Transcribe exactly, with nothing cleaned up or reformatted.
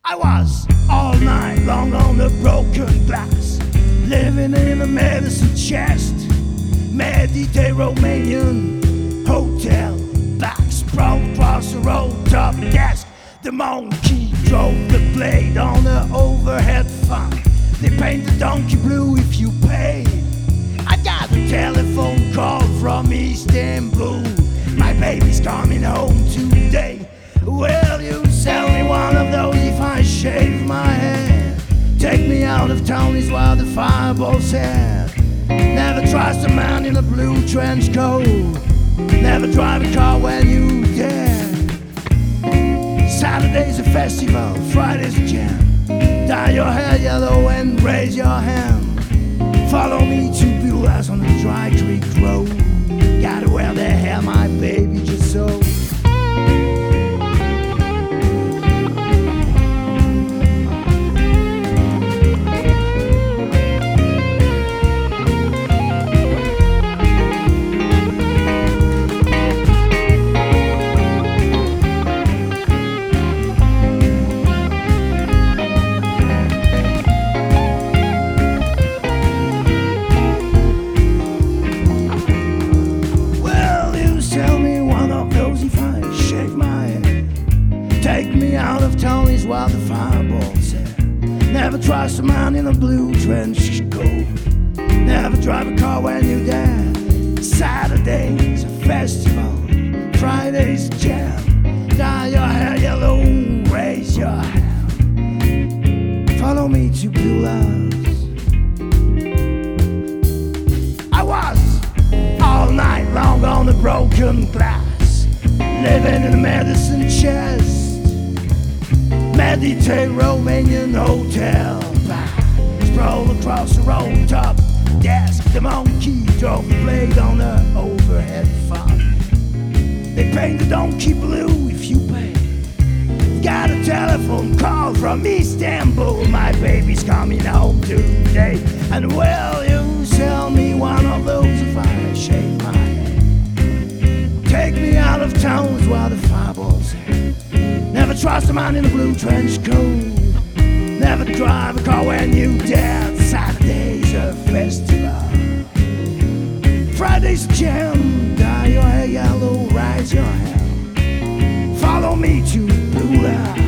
I was all night long on the broken glass, living in a medicine chest, Meditate Romanian hotel, back sprawled across the road, top desk. The monkey drove the blade on the overhead fan. They paint the donkey blue if you pay. I got a telephone call from Istanbul. My baby's coming home today. Will you sell me one of those if I shave my head? Take me out of town is what the fireball said. Never trust a man in a blue trench coat. Never drive a car when you dead. Saturday's a festival, Friday's a jam. Dye your hair yellow and raise your hand. Follow me to Beulah's on the Dry Creek Road. Gotta wear the hair my baby just so. Take me out of town is what the fireball said. Never trust a man in a blue trench coat. Never drive a car when you're dead. Saturday's a festival, Friday's a jam. Dye your hair yellow, raise your hand. Follow me to Beulah's. I was all night long on the broken glass, living in a medicine chest, Meditate Romanian hotel back, sprawled across the road, top desk. The monkey drove the blade on the overhead fan. They paint the donkey blue if you pay. Got a telephone call from Istanbul. My baby's coming home today. And will you sell me one of those if I shave my head? Take me out of town is what the fireball said. Never trust a man in a blue trench coat. Never drive a car when you dead. Saturday's a festival, Friday's a jam. Dye your hair yellow, raise your hand. Follow me to Beulah.